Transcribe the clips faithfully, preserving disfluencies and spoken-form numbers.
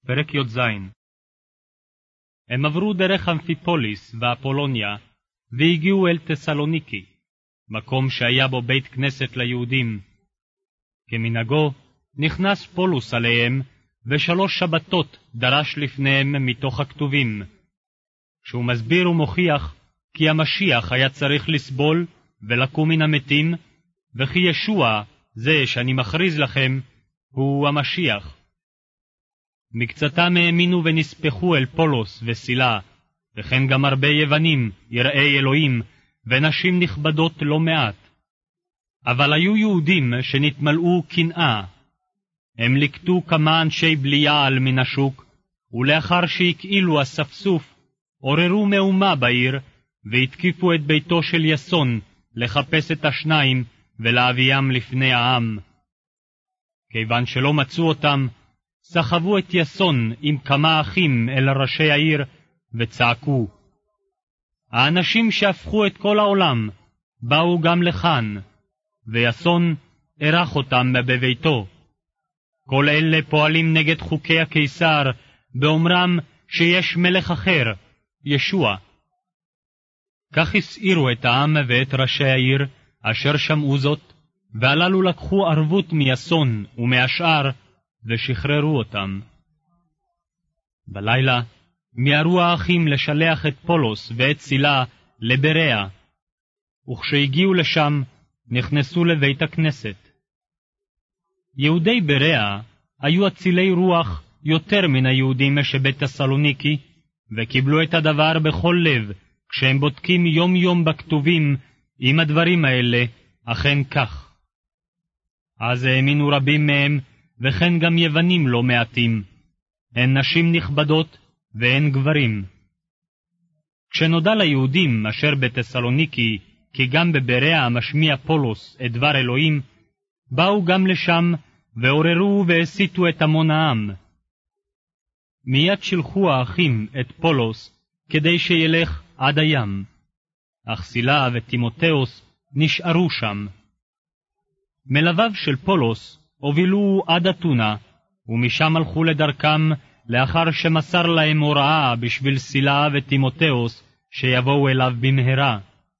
פרק י"ז. הם עברו דרך אמפיפוליס ואפולוניה, והגיעו אל תסלוניקי, מקום שהיה בו בית כנסת ליהודים. כמנהגו, נכנס פולוס עליהם, ושלוש שבתות דרש לפניהם מתוך הכתובים. שהוא מסביר ומוכיח כי המשיח היה צריך לסבול ולקום מן המתים, וכי ישוע, זה שאני מכריז לכם, הוא המשיח. מקצתם האמינו ונספחו אל פולוס וסילה, וכן גם הרבה יוונים, יראי אלוהים, ונשים נכבדות לא מעט. אבל היו יהודים שנתמלאו קנאה. הם לקטו כמה אנשי בליעל מן השוק, ולאחר שהקעילו הספסוף, עוררו מהומה בעיר, והתקיפו את ביתו של יסון, לחפש את השניים ולהביאם לפני העם. כיוון שלא מצאו אותם, סחבו את יסון עם כמה אחים אל ראשי העיר, וצעקו. האנשים שהפכו את כל העולם באו גם לכאן, ויסון ערך אותם בביתו. כל אלה פועלים נגד חוקי הקיסר, באומרם שיש מלך אחר, ישוע. כך הסעירו את העם ואת ראשי העיר, אשר שמעו זאת, והללו לקחו ערבות מיסון ומהשאר, ושחררו אותם. בלילה מיהרו האחים לשלח את פולוס ואת סילה לבריה, וכשהגיעו לשם נכנסו לבית הכנסת. יהודי בריה היו אצילי רוח יותר מן היהודים שבית תסלוניקי, וקיבלו את הדבר בכל לב, כשהם בודקים יום יום בכתובים אם הדברים האלה אכן כך. אז האמינו רבים מהם, וכן גם יוונים לא מעטים, הן נשים נכבדות והן גברים. כשנודע ליהודים אשר בתסלוניקי, כי גם בבריה משמיע פולוס את דבר אלוהים, באו גם לשם ועוררו והסיתו את המון העם. מיד שלחו האחים את פולוס כדי שילך עד הים, אך סילה וטימותאוס נשארו שם. מלוויו של פולוס הובילו עד אתונה, ומשם הלכו לדרכם לאחר שמסר להם הוראה בשביל סילה וטימותאוס שיבואו אליו במהרה.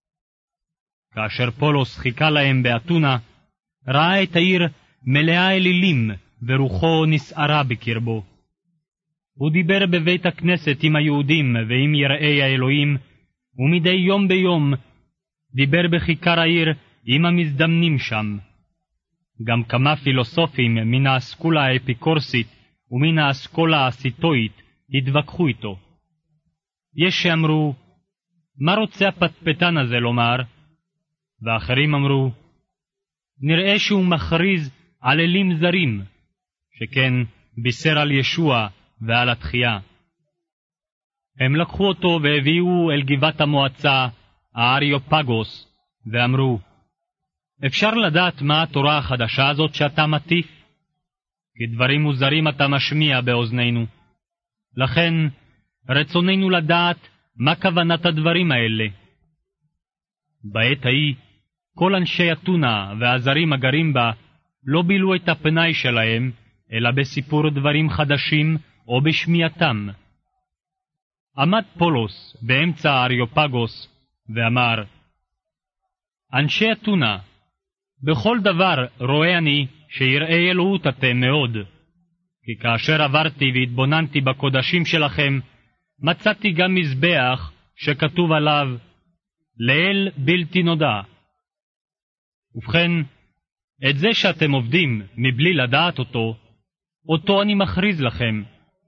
כאשר פולוס חיכה להם באתונה, ראה את העיר מלאה אלילים, ורוחו נסערה בקרבו. הוא דיבר בבית הכנסת עם היהודים ועם יראי האלוהים, ומדי יום ביום דיבר בכיכר העיר עם המזדמנים שם. גם כמה פילוסופים מן האסכולה האפיקורסית ומן האסכולה הסיטואית התווכחו איתו. יש שאמרו, מה רוצה הפטפטן הזה לומר? ואחרים אמרו, נראה שהוא מכריז על אלים זרים, שכן בישר על ישוע ועל התחייה. הם לקחו אותו והביאו אל גבעת המועצה, האריופגוס, ואמרו, אפשר לדעת מה התורה החדשה הזאת שאתה מטיף? כי דברים מוזרים אתה משמיע באוזנינו. לכן רצוננו לדעת מה כוונת הדברים האלה. בעת ההיא, כל אנשי אתונה והזרים הגרים בה לא בילו את הפנאי שלהם, אלא בסיפור דברים חדשים או בשמיעתם. עמד פולוס באמצע האריופגוס ואמר, אנשי אתונה, בכל דבר רואה אני שיראי אלוהות אתם מאוד, כי כאשר עברתי והתבוננתי בקודשים שלכם, מצאתי גם מזבח שכתוב עליו, לאל בלתי נודע. ובכן, את זה שאתם עובדים מבלי לדעת אותו, אותו אני מכריז לכם.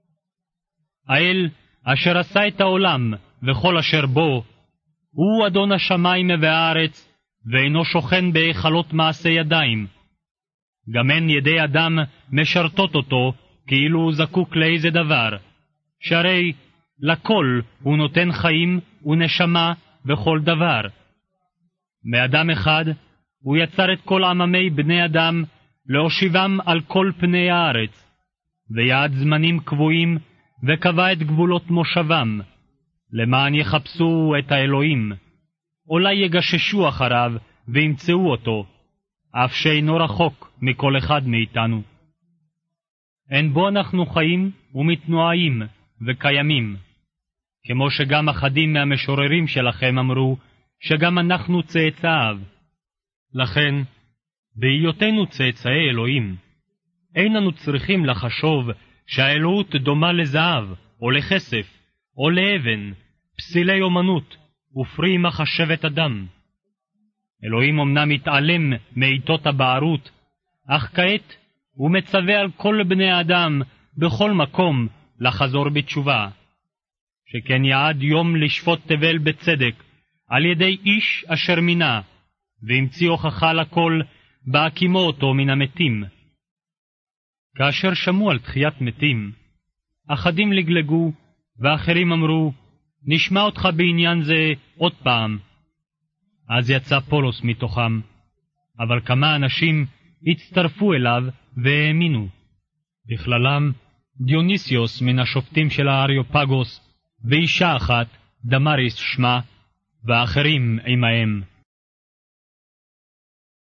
האל אשר עשה את העולם וכל אשר בו, הוא אדון השמיים והארץ, ואינו שוכן בהיכלות מעשה ידיים. גם אין ידי אדם משרתות אותו כאילו הוא זקוק לאיזה דבר, שהרי לכל הוא נותן חיים ונשמה בכל דבר. מאדם אחד הוא יצר את כל עממי בני אדם להושיבם על כל פני הארץ, ויעד זמנים קבועים וקבע את גבולות מושבם, למען יחפשו את האלוהים. אולי יגששו אחריו וימצאו אותו, אף שאינו רחוק מכל אחד מאיתנו. אין בו אנחנו חיים ומתנועים וקיימים. כמו שגם אחדים מהמשוררים שלכם אמרו, שגם אנחנו צאצאיו. לכן, בהיותנו צאצאי אלוהים, אין לנו צריכים לחשוב שהאלוהות דומה לזהב, או לכסף, או לאבן, פסילי אומנות, ופרי מחשבת אדם. אלוהים אמנם מתעלם מעיתות הבערות, אך כעת הוא מצווה על כל בני האדם בכל מקום לחזור בתשובה. שכן יעד יום לשפוט תבל בצדק על ידי איש אשר מינה, והמציא הוכחה לכל בהקימו אותו מן המתים. כאשר שמעו על תחיית מתים, אחדים לגלגו, ואחרים אמרו, נשמע אותך בעניין זה עוד פעם. אז יצא פולוס מתוכם, אבל כמה אנשים הצטרפו אליו והאמינו. בכללם דיוניסיוס מן השופטים של האריופגוס, ואישה אחת, דמריס שמה, ואחרים עמהם.